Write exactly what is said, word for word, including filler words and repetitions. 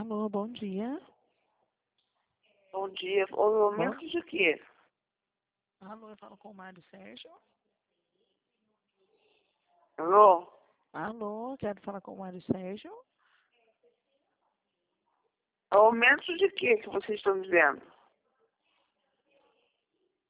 Alô, bom dia. Bom dia. O momento de quê? Alô, eu falo com o Mário Sérgio. Alô? Alô, quero falar com o Mário Sérgio. Aumento de quê que vocês estão dizendo?